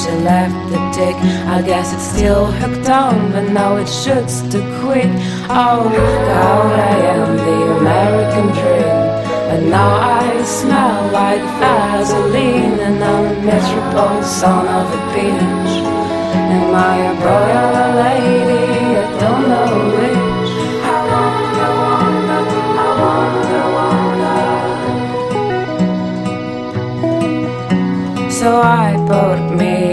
she left the dick. I guess it's still hooked on, but now it shoots too quick. Oh God, I am the American dream, but now I smell like Vaseline, and I'm a miserable son of a bitch. Am I a boy or a lady? I don't know which. I wonder, I wonder. So I bought me